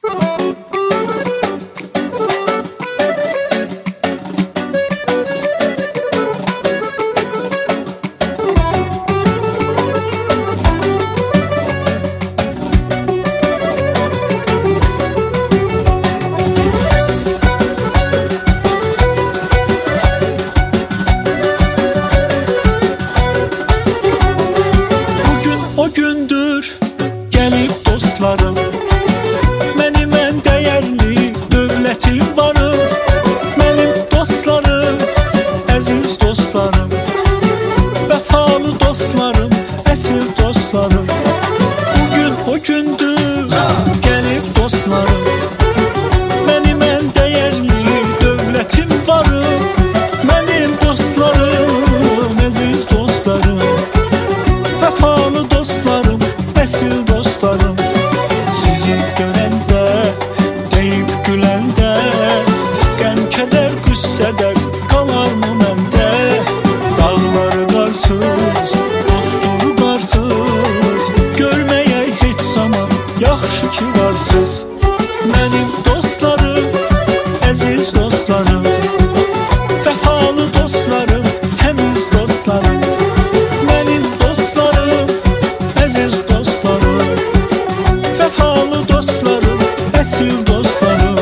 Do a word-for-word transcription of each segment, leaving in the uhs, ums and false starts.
O gündür gelip dostlarım, benim en değerli dövlətim varım. Benim dostlarım, əziz dostlarım, vəfalı dostlarım, əsl dostlarım. Bugün o gündür gelip dostlarım, benim en değerli dövlətim varım. Benim dostlarım, əziz dostlarım, vəfalı dostlarım, əsl dostlarım. Sizi görəndə, deyib güləndə, qəm, kədər, qüssə, dərd qalarmı məndə? Dağları qarsız, dostluğu qarsız, görməyək heç zaman, yaxşı ki varsız. Mənim dostlarım, əziz dostlarım, vəfalı dostlarım, təmiz dostlarım. Mənim dostlarım, əziz dostlarım, vəfalı dostlarım, əsl dostlarım.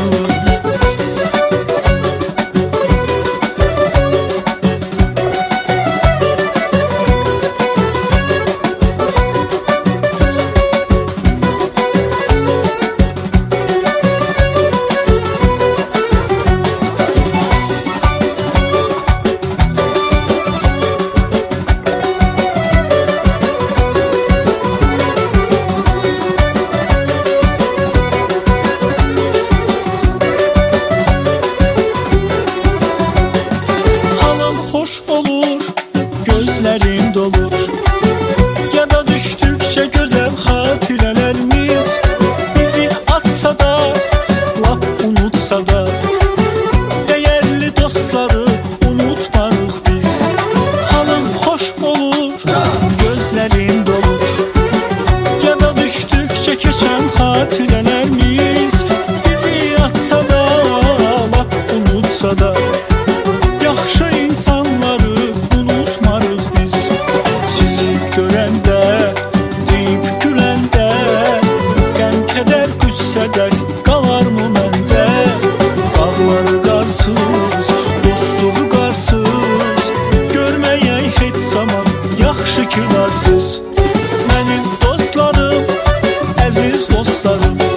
Hoş olur, gözlerim dolur, ya da düştükçe güzel hatırelerimiz bizi atsa da, lap unutsa da, değerli dostları unutmarıq biz. Halım hoş olur, gözlerim dolur, ya da düştükçe keçen hatırelerimiz bizi atsa da, lap unutsa da, yaxşı insanları unutmarıq biz. Sizi görəndə, deyib güləndə, qəm, kədər, qüssə, dərd qalarmı məndə? Dağları qarsız, dostluğu qarsız, görməyək heç zaman, yaxşı ki varsız. Mənim dostlarım, əziz dostlarım,